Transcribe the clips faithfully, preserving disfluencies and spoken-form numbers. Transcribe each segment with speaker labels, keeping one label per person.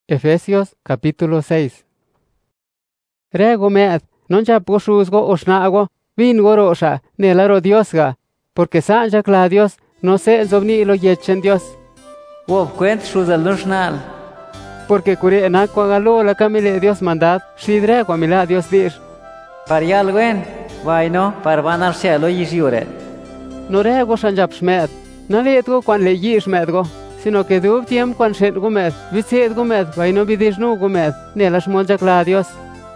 Speaker 1: Efesios capítulo seis. Rego mead, non ja poshuzgo oshnago, vingo rosha, nelaro Diosga, porque sanja cla Dios, no se zovni lo yechen Dios.
Speaker 2: Wob kwent shuzal nushnal.
Speaker 1: Porque cure enakwa galo la camile Dios mandad, shidre mila Dios dir.
Speaker 2: Parial gwen, vaino, parvanar shelo yishure.
Speaker 1: No rego shanjap shmed, naletgo kwan le yish medgo. Sino que dub tiem quan shet gumed, visit gumed, vaino bidishnu gumed, nelas molja cla Dios.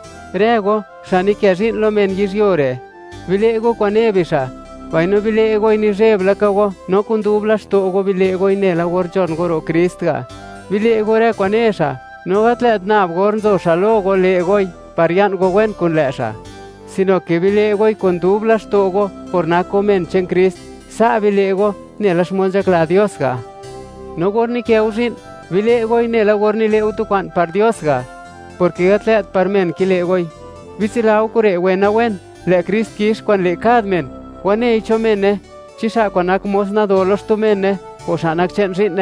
Speaker 1: Rego, shani kiajin lo men yishyore. Vilego quan ebisha, vaino vilego ini jebla kago, no kundubla shtogo vilego inela gorjon goro Kristga. Vilego re quan esha, no gatlet nab gornzo shalogo legoi, parian go wen kun lesha. Sino que vilego kundubla shtogo, por nako men chen Krist, sa vilego, nelas molja cla Diosga. No gorni que ausin, vile goy nela gorni le utukan par Diosga, porque atlet par men ki le goy. Visilau kure wena wen, le Christ kish kwan le kadmen, wane icho menne, chisha kwanak mosna dolos tu menne, oshanak chen rinne.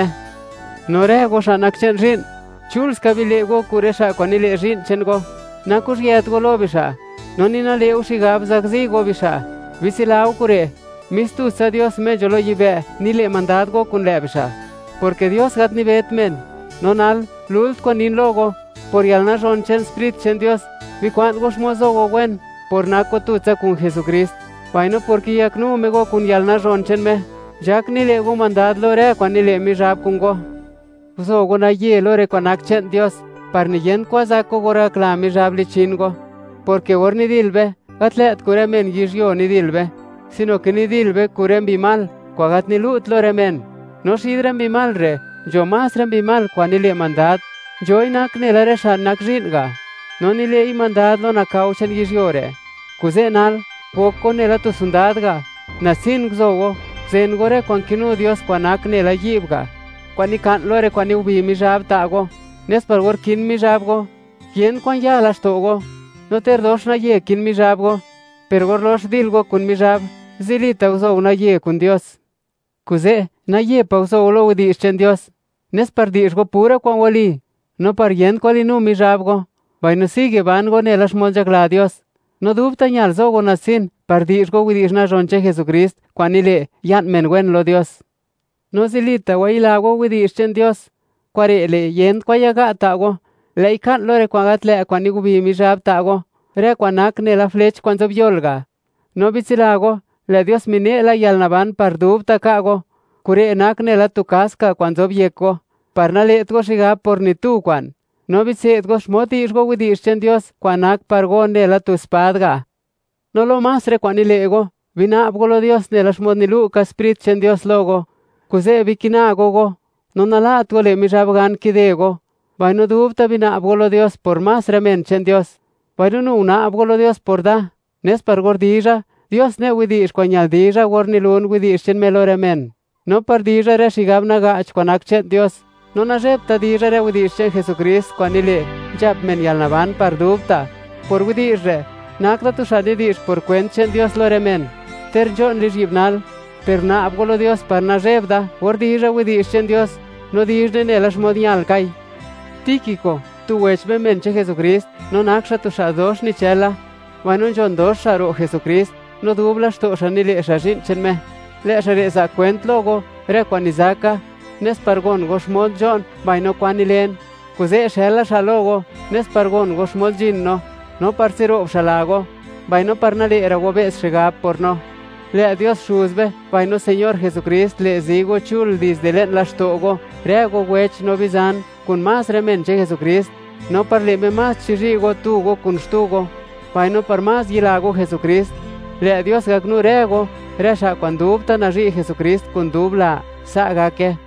Speaker 1: No re oshanak chen rin, chuls ka vile go kure sha kwanile rin chen go, nakus yet go lobisha, nonina le ushigab zakzi go bisha, visilau kure, mistu sa Dios me jolo yibe, nile mandad go kun lebisha. Porque Dios gat ni bet men, nonal, lult con in logo, por yalna ron chen spirit chen Dios, vi kwant gos mozo go wen, por nako tutsa kun Jesucrist, vaino porque yak nu me go kun yalna ron chen me, jak ni le go mandad lo re kwan ni le mi rab kun go. Uso go na ye lo re kwanak chen Dios, par ni yen kwa zako go ra kla mi rab li chin go, porque or ni dilbe, atlet kure men yishyo ni dilbe, sino que ni dilbe kure mbi mal, kwa gat ni lut lo re men. No shidren bi mal re, yo masren bi mal kwa nile mandad, yo inak nila re shan nak ringa, no nile i mandad lo nakauchen yishyore. Kuze nal, poko nila tu sundadga, na sin gzogo, zen gore kwan kinu Dios kwa nak nila yibga, kwa ni kan lore kwa ni ubi mi jab tago, nes par gor kin mi jabgo, kien kwan ya las togo, no ter dos na ye kin mi jabgo, per gor los dilgo kun mi jab, zilita uzo una ye kun Dios. Kuze, na ye pauso olo udish chen Dios, nes par dish go pura kwan wali, no par yen kwali nu mi rabgo, vaino sigue van go nelas molja cla Dios, no dubta nyal zo go nasin, par dish go udish na ronche Jesucrist, kwan ile yan men wen lo Dios. No zilita wa ilago udish chen Dios, kware le yen kwa yaga tago, le ikan lore kwan atle kwan igubi mi rab tago, re kwanak nela flech kwan zob yolga, no bisilago, le Dios mine la yalnaban par dubta kago, kure enak nela tu kaska kwan zob yeko, par na let go shiga por ni tu kwan, no biset go shmoti ishgo widish chen Dios kwanak par go nela tu spadga. No lo masre kwan ilego, vina abgo lo Dios nela shmod ni luka spirit chen Dios logo, kuze bikina gogo, no nala atgo le mi rabgan kidego, vaino dubta vina abgo lo Dios por masre men chen Dios, vaino no una abgo lo Dios por da, nes par gordija, Dios ne widish kwanyal dija gorni lun widish chen melore men. No par dija re shigab na gach kwanak chen Dios. No na repta dija re widish chen Jesucrist kwanile jab men yal naban par dubta. Por widish re, nakta tu shadi dish por kwen chen Dios lore men. Ter jon li jibnal, per na abgolo Dios par na repda, war dija widish chen Dios, no dija ne las modial kai. Tíquico, tu wech be men chen Jesucrist, no naksha tu shadosh ni chela, vaino jon dos sharo Jesucrist, no dublas to shanile shashin chen me. Le share sa kwent logo, re kwanizaka, nes pargon goshmod jon, vaino kwanilen, kuze shela shalogo, nes pargon goshmod jinno, no parsiro shalago, vaino parnali erago bes shigab porno. Le Dios shuzbe, vaino Señor Jesucrist le zigo chul desde len lashtogo, rego wech no bizan, kun mas remen che Jesucrist, no parle me mas chirigo tugo kun shtugo, vaino par mas yilago Jesucrist, le Dios gagnu rego, resha cuando upta na ri Jesucrist kun dubla sa gake.